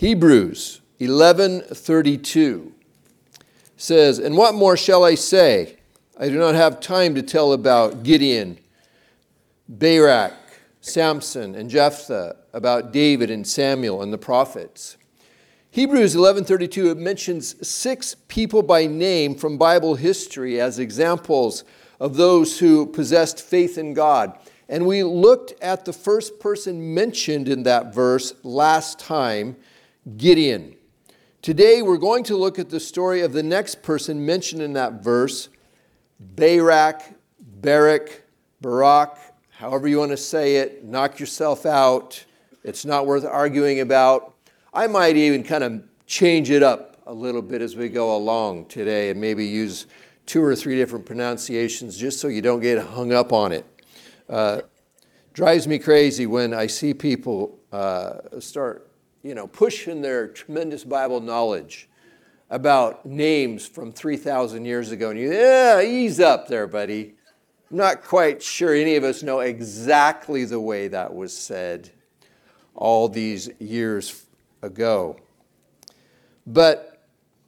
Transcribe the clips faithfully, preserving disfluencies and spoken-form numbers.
Hebrews eleven thirty-two says, "And what more shall I say? I do not have time to tell about Gideon, Barak, Samson, and Jephthah, about David and Samuel and the prophets." Hebrews eleven thirty-two, it mentions six people by name from Bible history as examples of those who possessed faith in God. And we looked at the first person mentioned in that verse last time, Gideon. Today we're going to look at the story of the next person mentioned in that verse, Barak, Barak, Barak, however you want to say it. Knock yourself out. It's not worth arguing about. I might even kind of change it up a little bit as we go along today and maybe use two or three different pronunciations just so you don't get hung up on it. Uh, drives me crazy when I see people uh, start, you know, pushing their tremendous Bible knowledge about names from three thousand years ago. And you, yeah, ease up there, buddy. I'm not quite sure any of us know exactly the way that was said all these years ago. But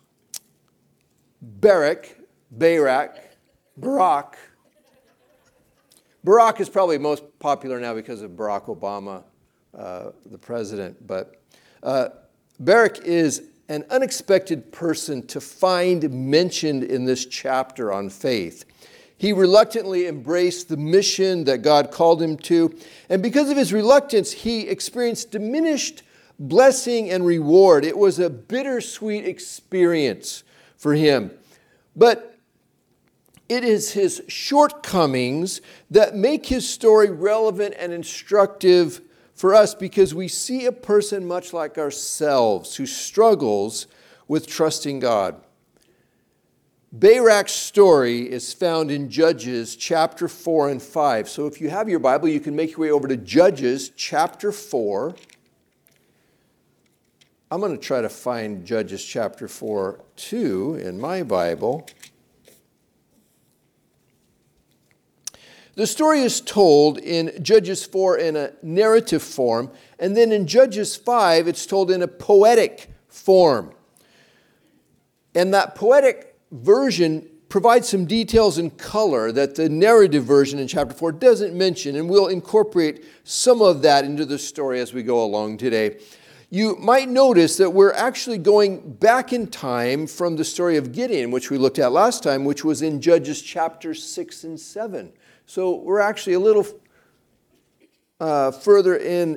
Barak, Barak, Barak, Barak is probably most popular now because of Barack Obama, uh, the president. But uh, Barak is an unexpected person to find mentioned in this chapter on faith. He reluctantly embraced the mission that God called him to. And because of his reluctance, he experienced diminished blessing and reward. It was a bittersweet experience for him. But it is his shortcomings that make his story relevant and instructive for us, because we see a person much like ourselves who struggles with trusting God. Barak's story is found in Judges chapter four and five. So if you have your Bible, you can make your way over to Judges chapter four. I'm going to try to find Judges chapter four too in my Bible. The story is told in Judges four in a narrative form, and then in Judges five, it's told in a poetic form. And that poetic version provides some details and color that the narrative version in chapter four doesn't mention, and we'll incorporate some of that into the story as we go along today. You might notice that we're actually going back in time from the story of Gideon, which we looked at last time, which was in Judges chapter six and seven. So we're actually a little uh, further in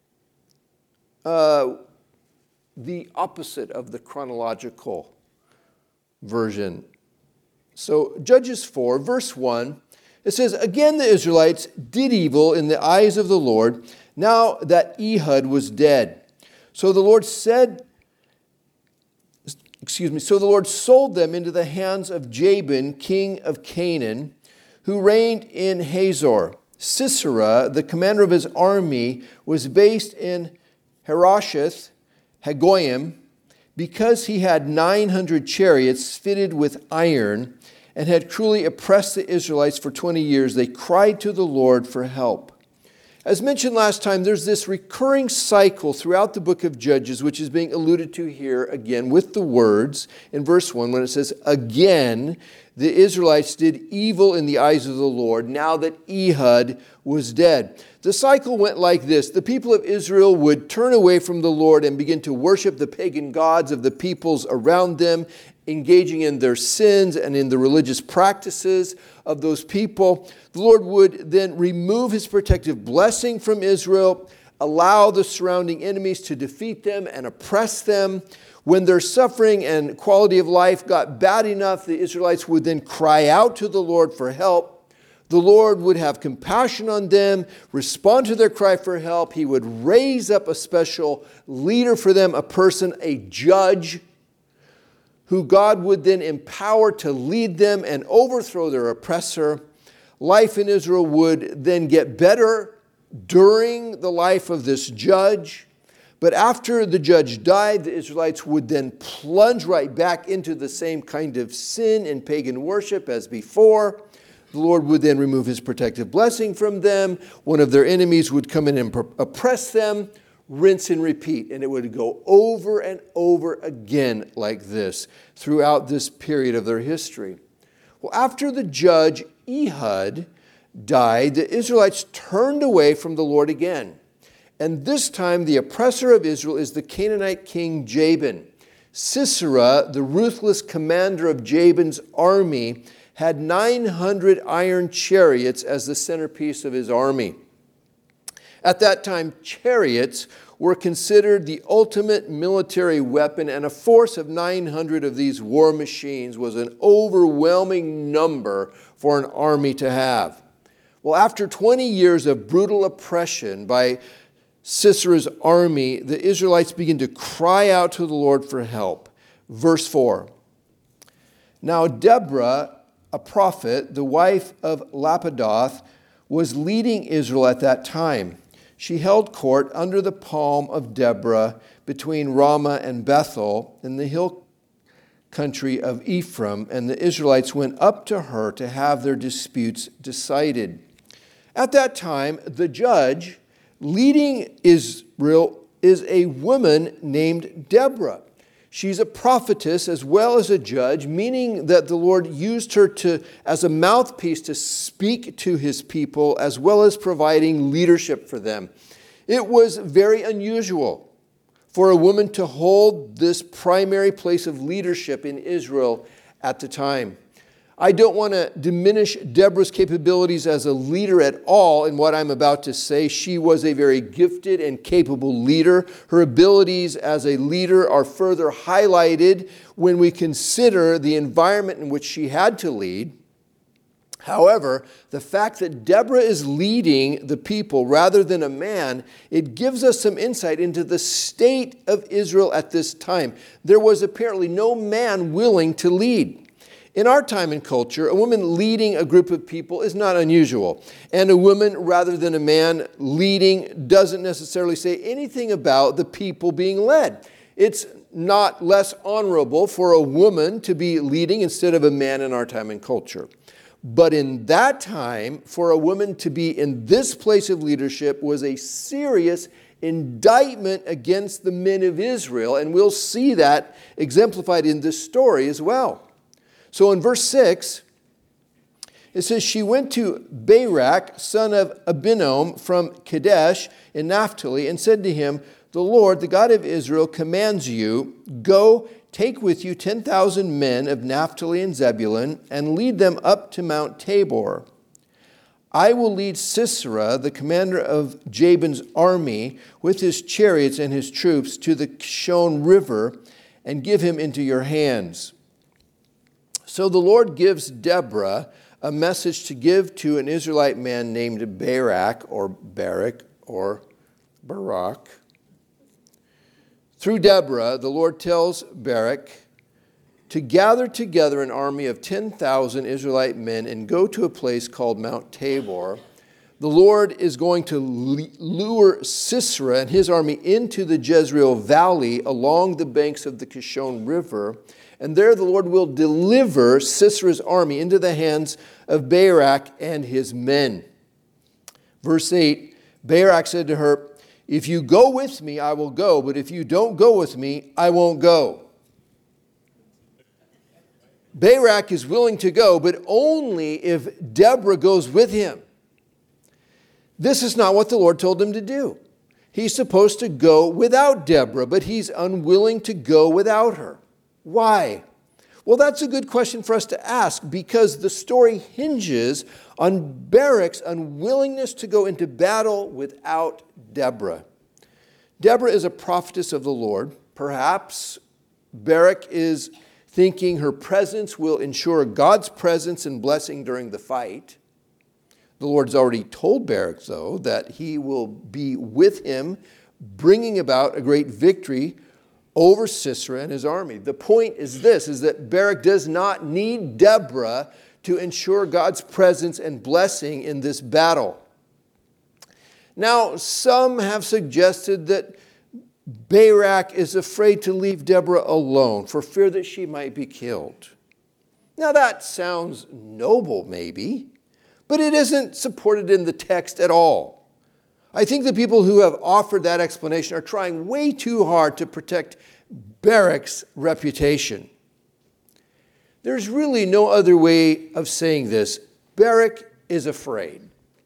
uh, the opposite of the chronological version. So Judges four, verse one, it says, "Again the Israelites did evil in the eyes of the Lord, now that Ehud was dead. So the Lord said, excuse me, so the Lord sold them into the hands of Jabin, king of Canaan, who reigned in Hazor. Sisera, the commander of his army, was based in Harosheth Hagoyim, because he had nine hundred chariots fitted with iron and had cruelly oppressed the Israelites for twenty years. They cried to the Lord for help." As mentioned last time, there's this recurring cycle throughout the book of Judges, which is being alluded to here again with the words in verse one when it says, "Again, the Israelites did evil in the eyes of the Lord, now that Ehud was dead." The cycle went like this. The people of Israel would turn away from the Lord and begin to worship the pagan gods of the peoples around them, engaging in their sins and in the religious practices of those people. The Lord would then remove his protective blessing from Israel, allow the surrounding enemies to defeat them and oppress them. When their suffering and quality of life got bad enough, the Israelites would then cry out to the Lord for help. The Lord would have compassion on them, respond to their cry for help. He would raise up a special leader for them, a person, a judge, who God would then empower to lead them and overthrow their oppressor. Life in Israel would then get better during the life of this judge. But after the judge died, the Israelites would then plunge right back into the same kind of sin and pagan worship as before. The Lord would then remove his protective blessing from them. One of their enemies would come in and oppress them, rinse and repeat. And it would go over and over again like this throughout this period of their history. Well, after the judge Ehud died, the Israelites turned away from the Lord again. And this time the oppressor of Israel is the Canaanite king Jabin. Sisera, the ruthless commander of Jabin's army, had nine hundred iron chariots as the centerpiece of his army. At that time, chariots were considered the ultimate military weapon, and a force of nine hundred of these war machines was an overwhelming number for an army to have. Well, after twenty years of brutal oppression by Sisera's army, the Israelites begin to cry out to the Lord for help. Verse four. Now Deborah, a prophet, the wife of Lapidoth, was leading Israel at that time. She held court under the palm of Deborah between Ramah and Bethel in the hill country of Ephraim, and the Israelites went up to her to have their disputes decided. At that time, the judge leading Israel is a woman named Deborah. She's a prophetess as well as a judge, meaning that the Lord used her to, as a mouthpiece to speak to his people as well as providing leadership for them. It was very unusual for a woman to hold this primary place of leadership in Israel at the time. I don't want to diminish Deborah's capabilities as a leader at all in what I'm about to say. She was a very gifted and capable leader. Her abilities as a leader are further highlighted when we consider the environment in which she had to lead. However, the fact that Deborah is leading the people rather than a man, it gives us some insight into the state of Israel at this time. There was apparently no man willing to lead. In our time and culture, a woman leading a group of people is not unusual. And a woman rather than a man leading doesn't necessarily say anything about the people being led. It's not less honorable for a woman to be leading instead of a man in our time and culture. But in that time, for a woman to be in this place of leadership was a serious indictment against the men of Israel. And we'll see that exemplified in this story as well. So in verse six, it says, she went to Barak, son of Abinoam, from Kadesh in Naphtali, and said to him, the Lord, the God of Israel, commands you, go, take with you ten thousand men of Naphtali and Zebulun, and lead them up to Mount Tabor. I will lead Sisera, the commander of Jabin's army, with his chariots and his troops to the Kishon River, and give him into your hands. So the Lord gives Deborah a message to give to an Israelite man named Barak, or Barak, or Barak. Through Deborah, the Lord tells Barak to gather together an army of ten thousand Israelite men and go to a place called Mount Tabor. The Lord is going to lure Sisera and his army into the Jezreel Valley along the banks of the Kishon River. And there the Lord will deliver Sisera's army into the hands of Barak and his men. Verse eight, Barak said to her, if you go with me, I will go, but if you don't go with me, I won't go. Barak is willing to go, but only if Deborah goes with him. This is not what the Lord told him to do. He's supposed to go without Deborah, but he's unwilling to go without her. Why? Well, that's a good question for us to ask, because the story hinges on Barak's unwillingness to go into battle without Deborah. Deborah is a prophetess of the Lord. Perhaps Barak is thinking her presence will ensure God's presence and blessing during the fight. The Lord's already told Barak, though, that he will be with him, bringing about a great victory over Sisera and his army. The point is this, is that Barak does not need Deborah to ensure God's presence and blessing in this battle. Now, some have suggested that Barak is afraid to leave Deborah alone for fear that she might be killed. Now, that sounds noble, maybe, but it isn't supported in the text at all. I think the people who have offered that explanation are trying way too hard to protect Barak's reputation. There's really no other way of saying this. Barak is afraid.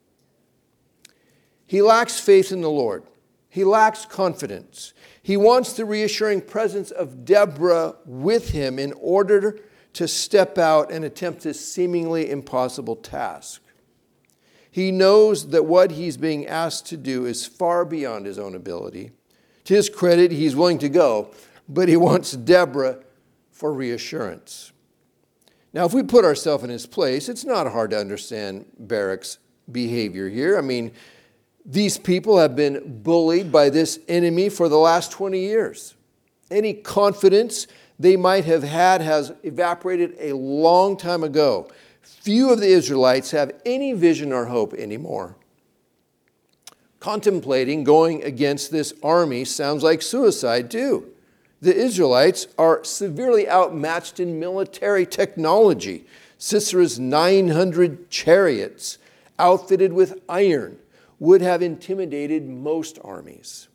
He lacks faith in the Lord. He lacks confidence. He wants the reassuring presence of Deborah with him in order to step out and attempt this seemingly impossible task. He knows that what he's being asked to do is far beyond his own ability. To his credit, he's willing to go, but he wants Deborah for reassurance. Now, if we put ourselves in his place, it's not hard to understand Barak's behavior here. I mean, these people have been bullied by this enemy for the last twenty years. Any confidence they might have had has evaporated a long time ago. Few of the Israelites have any vision or hope anymore. Contemplating going against this army sounds like suicide too. The Israelites are severely outmatched in military technology. Sisera's nine hundred chariots, outfitted with iron, would have intimidated most armies.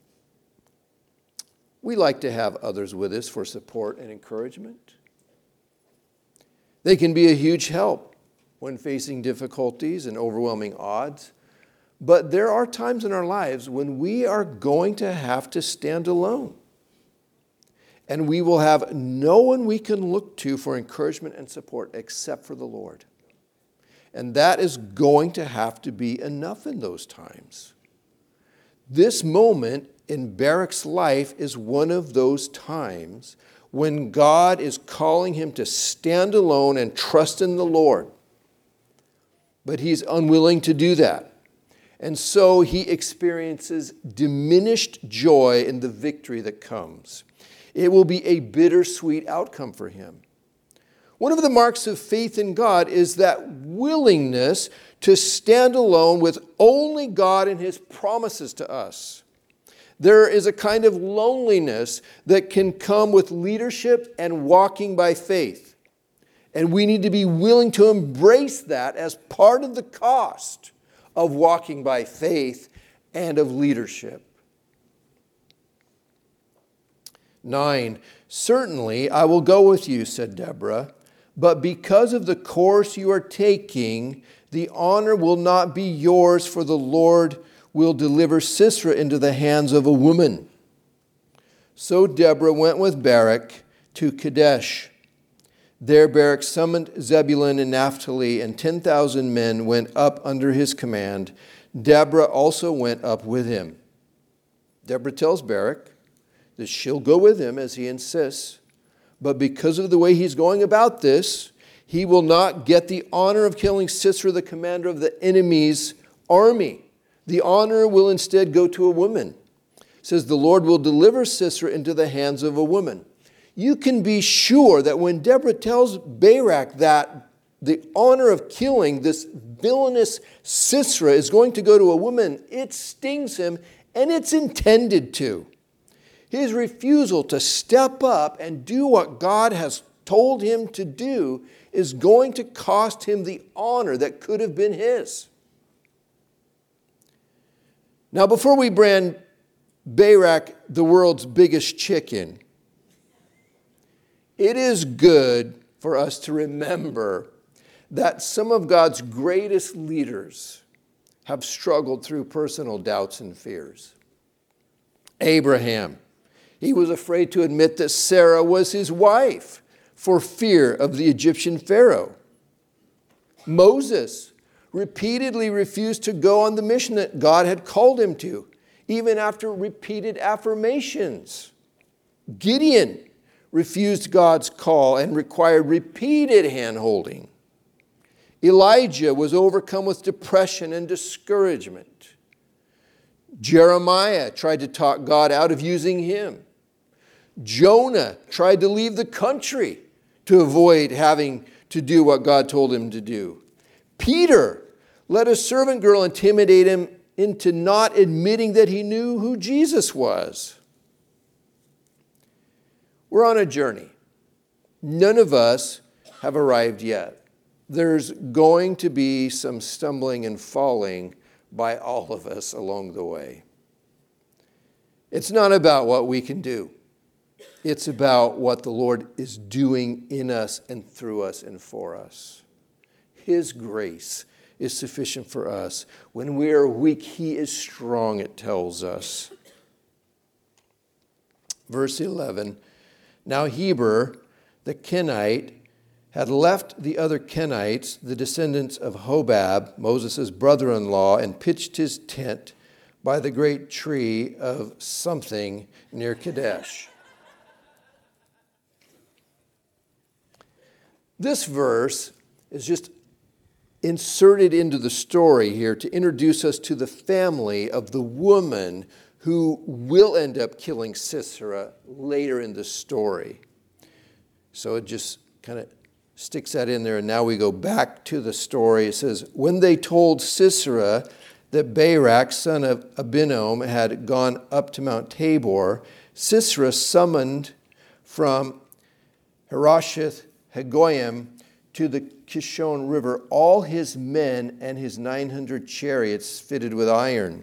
We like to have others with us for support and encouragement. They can be a huge help when facing difficulties and overwhelming odds. But there are times in our lives when we are going to have to stand alone. And we will have no one we can look to for encouragement and support except for the Lord. And that is going to have to be enough in those times. This moment in Barak's life is one of those times when God is calling him to stand alone and trust in the Lord. But he's unwilling to do that. And so he experiences diminished joy in the victory that comes. It will be a bittersweet outcome for him. One of the marks of faith in God is that willingness to stand alone with only God and his promises to us. There is a kind of loneliness that can come with leadership and walking by faith. And we need to be willing to embrace that as part of the cost of walking by faith and of leadership. Nine, certainly I will go with you, said Deborah, but because of the course you are taking, the honor will not be yours, for the Lord will deliver Sisera into the hands of a woman. So Deborah went with Barak to Kadesh. There Barak summoned Zebulun and Naphtali, and ten thousand men went up under his command. Deborah also went up with him. Deborah tells Barak that she'll go with him as he insists, but because of the way he's going about this, he will not get the honor of killing Sisera, the commander of the enemy's army. The honor will instead go to a woman. It says the Lord will deliver Sisera into the hands of a woman. You can be sure that when Deborah tells Barak that the honor of killing this villainous Sisera is going to go to a woman, it stings him, and it's intended to. His refusal to step up and do what God has told him to do is going to cost him the honor that could have been his. Now, before we brand Barak the world's biggest chicken, it is good for us to remember that some of God's greatest leaders have struggled through personal doubts and fears. Abraham, he was afraid to admit that Sarah was his wife for fear of the Egyptian Pharaoh. Moses repeatedly refused to go on the mission that God had called him to, even after repeated affirmations. Gideon refused God's call and required repeated hand-holding. Elijah was overcome with depression and discouragement. Jeremiah tried to talk God out of using him. Jonah tried to leave the country to avoid having to do what God told him to do. Peter let a servant girl intimidate him into not admitting that he knew who Jesus was. We're on a journey. None of us have arrived yet. There's going to be some stumbling and falling, by all of us along the way. It's not about what we can do. It's about what the Lord is doing in us and through us and for us. His grace is sufficient for us. When we are weak, He is strong, it tells us. Verse eleven, now Heber, the Kenite, had left the other Kenites, the descendants of Hobab, Moses' brother-in-law, and pitched his tent by the great tree of something near Kadesh. This verse is just inserted into the story here to introduce us to the family of the woman who will end up killing Sisera later in the story. So it just kind of sticks that in there, and now we go back to the story. It says, when they told Sisera that Barak, son of Abinoam, had gone up to Mount Tabor, Sisera summoned from Harosheth Hagoyim to the Kishon River all his men and his nine hundred chariots fitted with iron.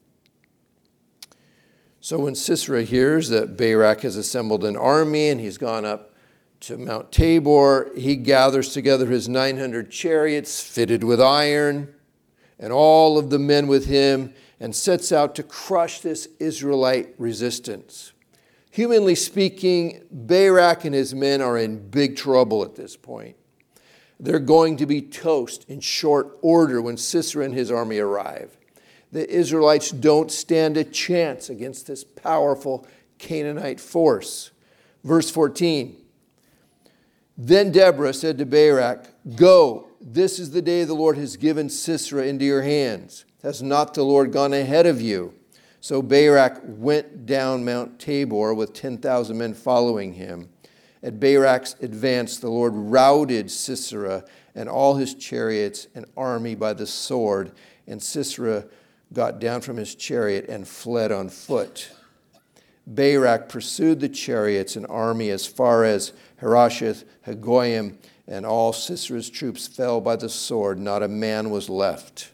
So when Sisera hears that Barak has assembled an army and he's gone up to Mount Tabor, he gathers together his nine hundred chariots fitted with iron and all of the men with him and sets out to crush this Israelite resistance. Humanly speaking, Barak and his men are in big trouble at this point. They're going to be toast in short order when Sisera and his army arrive. The Israelites don't stand a chance against this powerful Canaanite force. Verse fourteen, then Deborah said to Barak, go, this is the day the Lord has given Sisera into your hands. Has not the Lord gone ahead of you? So Barak went down Mount Tabor with ten thousand men following him. At Barak's advance, the Lord routed Sisera and all his chariots and army by the sword, and Sisera got down from his chariot and fled on foot. Barak pursued the chariots and army as far as Harosheth Hagoyim, and all Sisera's troops fell by the sword. Not a man was left.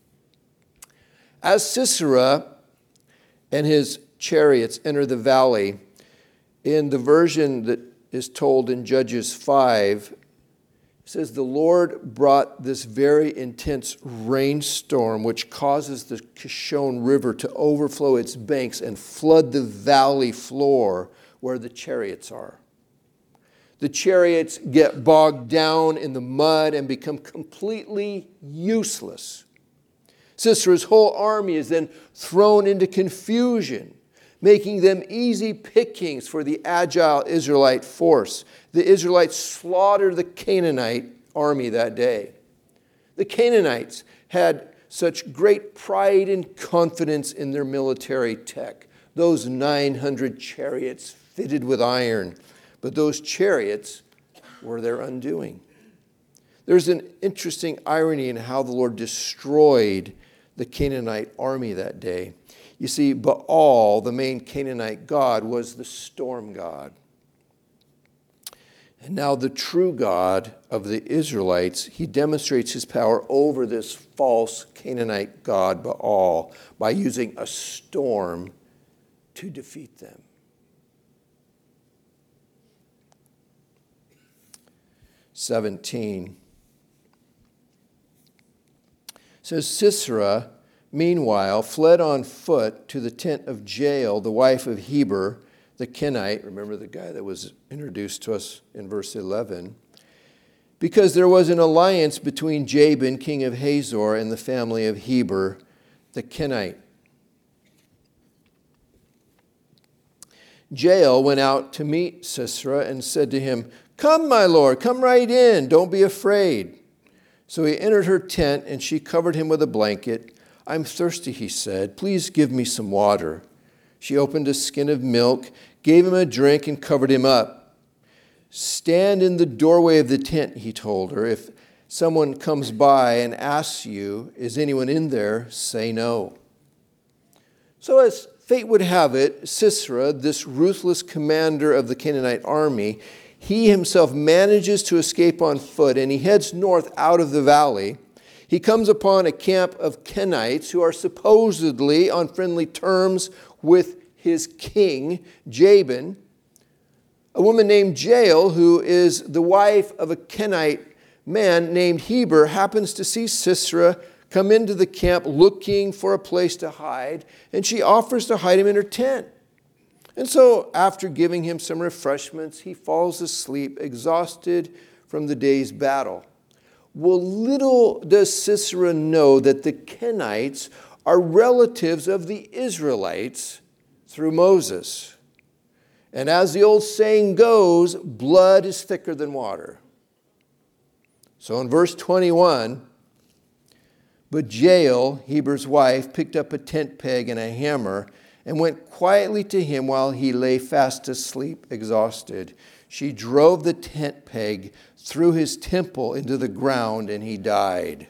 As Sisera and his chariots enter the valley, in the version that is told in Judges five, it says the Lord brought this very intense rainstorm which causes the Kishon River to overflow its banks and flood the valley floor where the chariots are. The chariots get bogged down in the mud and become completely useless. Sisera's whole army is then thrown into confusion, making them easy pickings for the agile Israelite force. The Israelites slaughter the Canaanite army that day. The Canaanites had such great pride and confidence in their military tech, those nine hundred chariots fitted with iron. But those chariots were their undoing. There's an interesting irony in how the Lord destroyed the Canaanite army that day. You see, Baal, the main Canaanite god, was the storm god. And now the true God of the Israelites, he demonstrates his power over this false Canaanite god, Baal, by using a storm to defeat them. seventeen says, Sisera, meanwhile, fled on foot to the tent of Jael, the wife of Heber, the Kenite. Remember the guy that was introduced to us in verse eleven. Because there was an alliance between Jabin, king of Hazor, and the family of Heber, the Kenite. Jael went out to meet Sisera and said to him, come, my lord, come right in. Don't be afraid. So he entered her tent, and she covered him with a blanket. I'm thirsty, he said. Please give me some water. She opened a skin of milk, gave him a drink, and covered him up. Stand in the doorway of the tent, he told her. If someone comes by and asks you, is anyone in there, say no. So as fate would have it, Sisera, this ruthless commander of the Canaanite army, he himself manages to escape on foot, and he heads north out of the valley. He comes upon a camp of Kenites who are supposedly on friendly terms with his king, Jabin. A woman named Jael, who is the wife of a Kenite man named Heber, happens to see Sisera come into the camp looking for a place to hide, and she offers to hide him in her tent. And so, after giving him some refreshments, he falls asleep, exhausted from the day's battle. Well, little does Sisera know that the Kenites are relatives of the Israelites through Moses. And as the old saying goes, blood is thicker than water. So in verse twenty-one, but Jael, Heber's wife, picked up a tent peg and a hammer and went quietly to him while he lay fast asleep, exhausted. She drove the tent peg through his temple into the ground, and he died.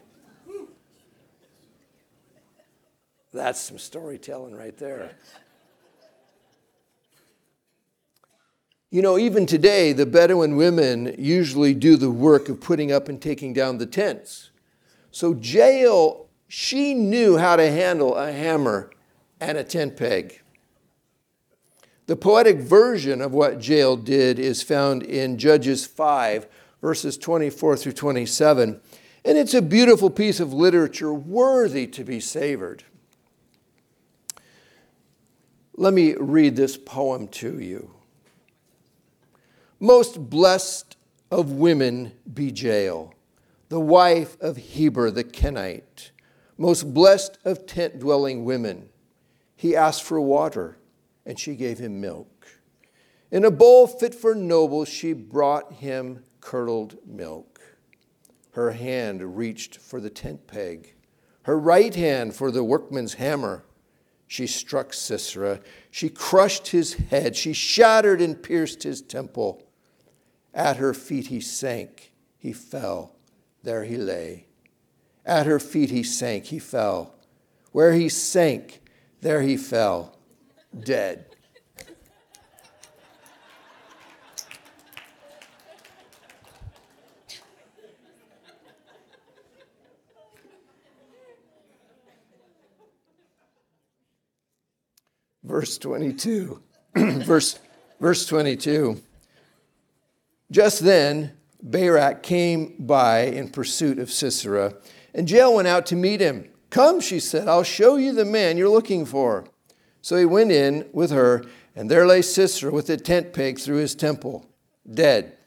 That's some storytelling right there. You know, even today, the Bedouin women usually do the work of putting up and taking down the tents. So Jael, she knew how to handle a hammer and a tent peg. The poetic version of what Jael did is found in Judges five, verses twenty-four through twenty-seven. And it's a beautiful piece of literature worthy to be savored. Let me read this poem to you. Most blessed of women be Jael, the wife of Heber the Kenite. Most blessed of tent-dwelling women. He asked for water, and she gave him milk. In a bowl fit for nobles, she brought him curdled milk. Her hand reached for the tent peg, her right hand for the workman's hammer. She struck Sisera. She crushed his head. She shattered and pierced his temple. At her feet he sank. He fell. There he lay. At her feet he sank. He fell. Where he sank, there he fell, dead. Verse twenty-two. verse, verse twenty-two. Just then, Barak came by in pursuit of Sisera, and Jael went out to meet him. Come, she said, I'll show you the man you're looking for. So he went in with her, and there lay Sisera with a tent peg through his temple, dead.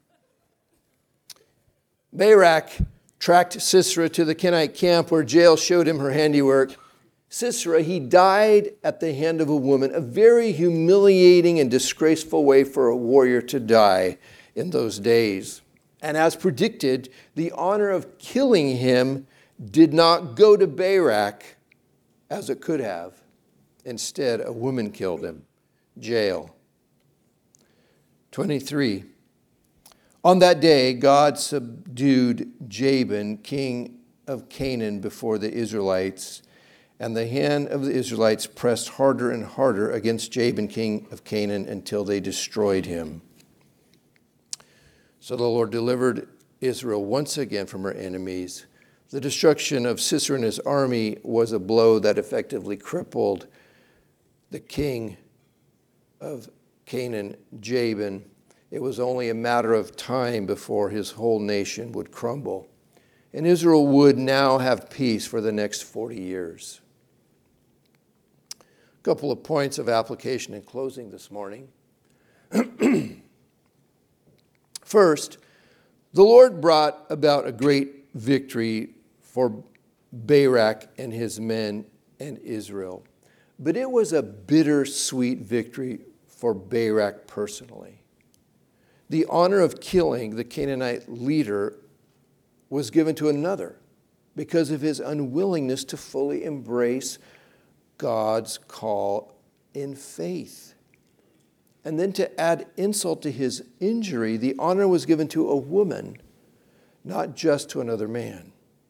Barak tracked Sisera to the Kenite camp where Jael showed him her handiwork. Sisera, he died at the hand of a woman, a very humiliating and disgraceful way for a warrior to die in those days. And as predicted, the honor of killing him did not go to Barak as it could have. Instead, a woman killed him, Jael. twenty-three. On that day, God subdued Jabin, king of Canaan, before the Israelites, and the hand of the Israelites pressed harder and harder against Jabin, king of Canaan, until they destroyed him. So the Lord delivered Israel once again from her enemies. The destruction of Sisera and his army was a blow that effectively crippled the king of Canaan, Jabin. It was only a matter of time before his whole nation would crumble. And Israel would now have peace for the next forty years. A couple of points of application in closing this morning. First, the Lord brought about a great victory for Barak and his men and Israel. But it was a bittersweet victory for Barak personally. The honor of killing the Canaanite leader was given to another because of his unwillingness to fully embrace God's call in faith. And then to add insult to his injury, the honor was given to a woman, not just to another man.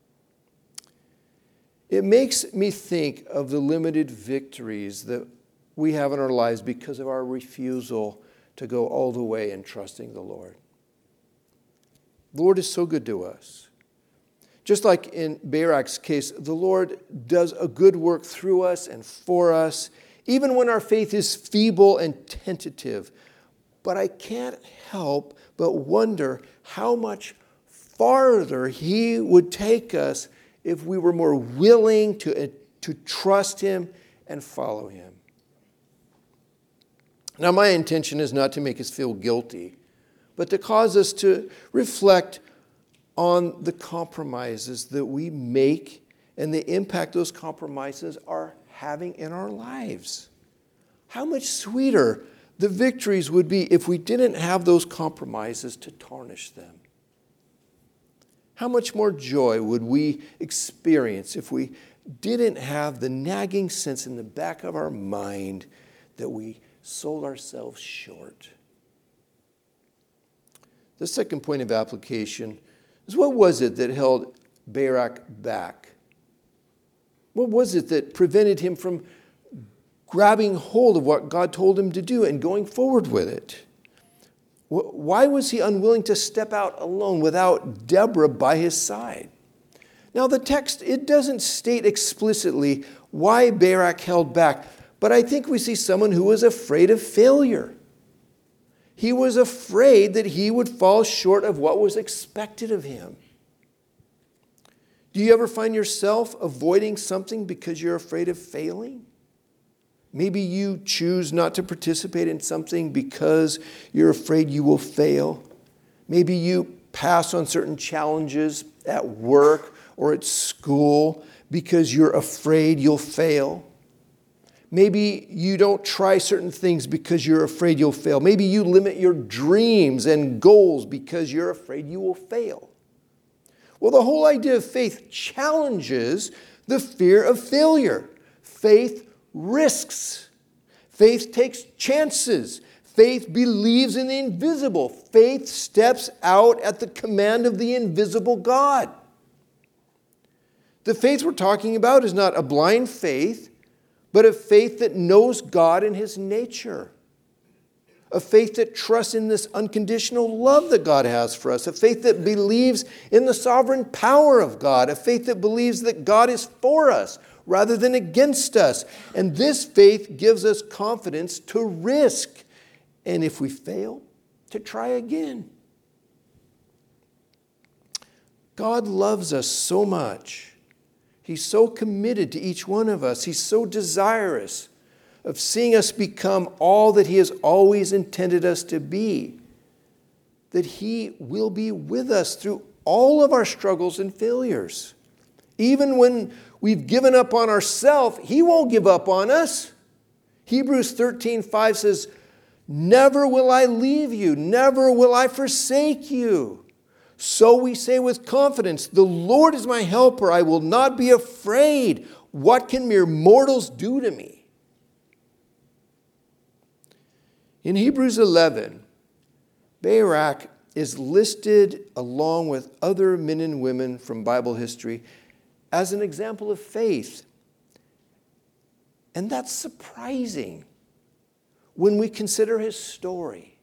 It makes me think of the limited victories that we have in our lives because of our refusal to go all the way in trusting the Lord. The Lord is so good to us. Just like in Barak's case, the Lord does a good work through us and for us, even when our faith is feeble and tentative. But I can't help but wonder how much farther he would take us if we were more willing to, to trust him and follow him. Now, my intention is not to make us feel guilty, but to cause us to reflect on the compromises that we make and the impact those compromises are having in our lives. How much sweeter the victories would be if we didn't have those compromises to tarnish them. How much more joy would we experience if we didn't have the nagging sense in the back of our mind that we sold ourselves short. The second point of application is, what was it that held Barak back? What was it that prevented him from grabbing hold of what God told him to do and going forward with it? Why was he unwilling to step out alone without Deborah by his side? Now, the text, it doesn't state explicitly why Barak held back, but I think we see someone who was afraid of failure. He was afraid that he would fall short of what was expected of him. Do you ever find yourself avoiding something because you're afraid of failing? Maybe you choose not to participate in something because you're afraid you will fail. Maybe you pass on certain challenges at work or at school because you're afraid you'll fail. Maybe you don't try certain things because you're afraid you'll fail. Maybe you limit your dreams and goals because you're afraid you will fail. Well, the whole idea of faith challenges the fear of failure. Faith risks. Faith takes chances. Faith believes in the invisible. Faith steps out at the command of the invisible God. The faith we're talking about is not a blind faith, but a faith that knows God and his nature. A faith that trusts in this unconditional love that God has for us. A faith that believes in the sovereign power of God. A faith that believes that God is for us rather than against us. And this faith gives us confidence to risk. And if we fail, to try again. God loves us so much. He's so committed to each one of us. He's so desirous of seeing us become all that he has always intended us to be, that he will be with us through all of our struggles and failures. Even when we've given up on ourselves, he won't give up on us. Hebrews thirteen five says, "Never will I leave you, never will I forsake you." So we say with confidence, "The Lord is my helper, I will not be afraid. What can mere mortals do to me?" In Hebrews eleven, Barak is listed along with other men and women from Bible history as an example of faith. And that's surprising when we consider his story.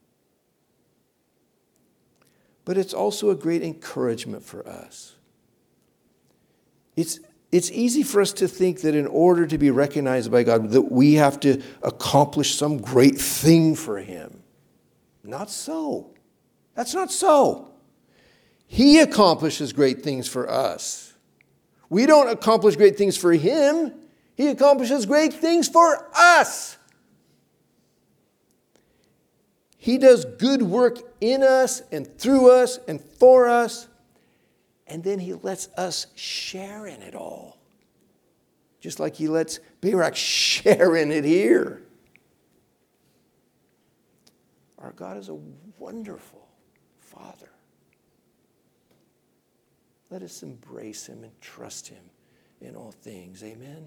But it's also a great encouragement for us. It's, it's easy for us to think that in order to be recognized by God, that we have to accomplish some great thing for him. Not so. That's not so. He accomplishes great things for us. We don't accomplish great things for him. He accomplishes great things for us. He does good work in us and through us and for us. And then he lets us share in it all. Just like he lets Barak share in it here. Our God is a wonderful Father. Let us embrace him and trust him in all things. Amen.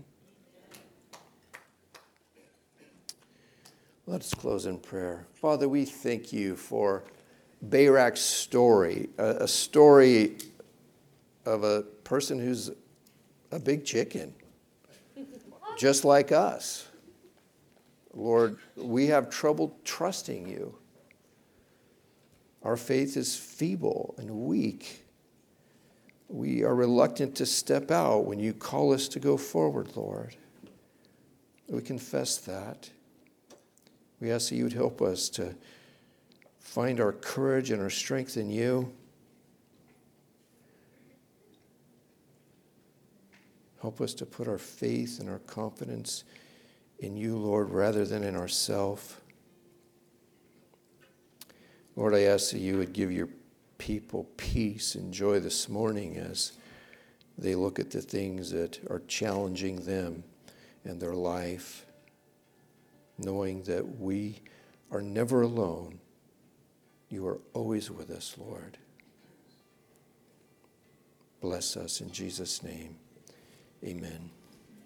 Let's close in prayer. Father, we thank you for Barak's story, a, a story of a person who's a big chicken, just like us. Lord, we have trouble trusting you. Our faith is feeble and weak. we are reluctant to step out when you call us to go forward, Lord. We confess that. We ask that you would help us to find our courage and our strength in you. Help us to put our faith and our confidence in you, Lord, rather than in ourselves. Lord, I ask that you would give your people peace and joy this morning as they look at the things that are challenging them and their life, knowing that we are never alone. You are always with us, Lord. Bless us in Jesus' name. Amen.